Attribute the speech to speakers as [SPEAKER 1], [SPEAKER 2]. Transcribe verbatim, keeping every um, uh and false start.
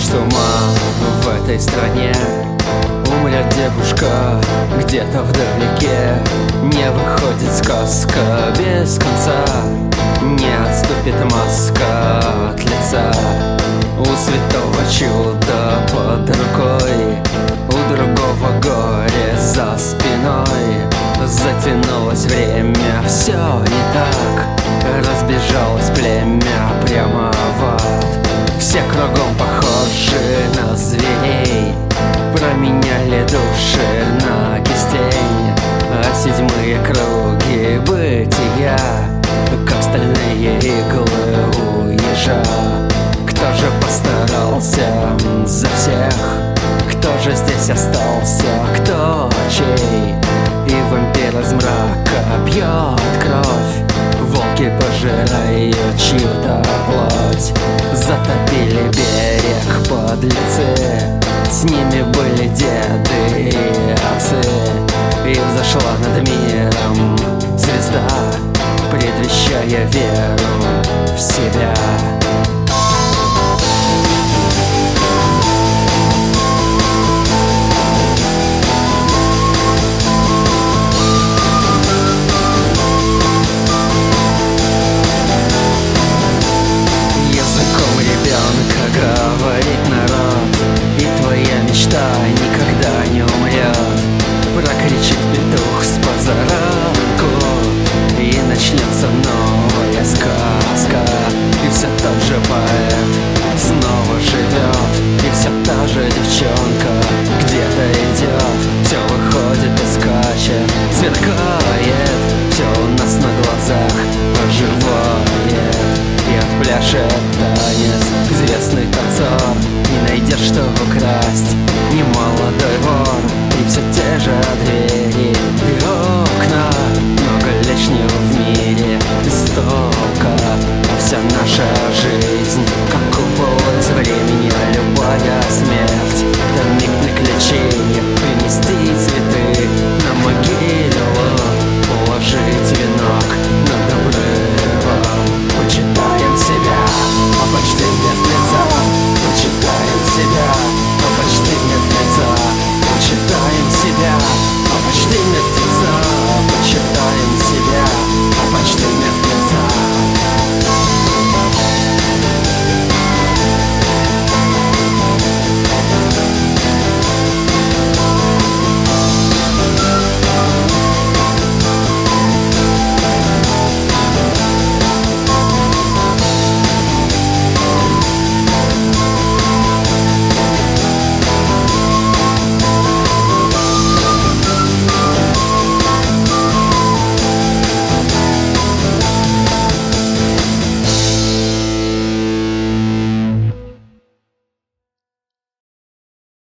[SPEAKER 1] с ума в этой стране. Умрет девушка где-то вдалеке. Не выходит сказка без конца. Не отступит маска от лица. У святого чуда под рукой, у другого горе за спиной. Затянулось время, все не так. Разбежалось племя прямо в ад. Все кругом похожи на зверей, променяли души на кистей. А седьмые круги бытия, как стальные иглы у ежа. Кто же постарался за всех? Кто же здесь остался? Кто чей? И вампир из мрака пьет кровь. Волки пожирают чью-то плоть. Затопили берег подлецы. С ними были деды и отцы. И взошла над миром звезда, предвещая веру в себя. Говорит народ, и твоя мечта никогда не умрет. Прокричит петух с позаранку, и начнется новая сказка. И все тот же поэт снова живет, и все та же девчонка где-то идет. Все выходит и скачет, сверкает, все у нас на глазах оживает. И отпляшет танец известный танцор. Не найдешь, что украсть, немало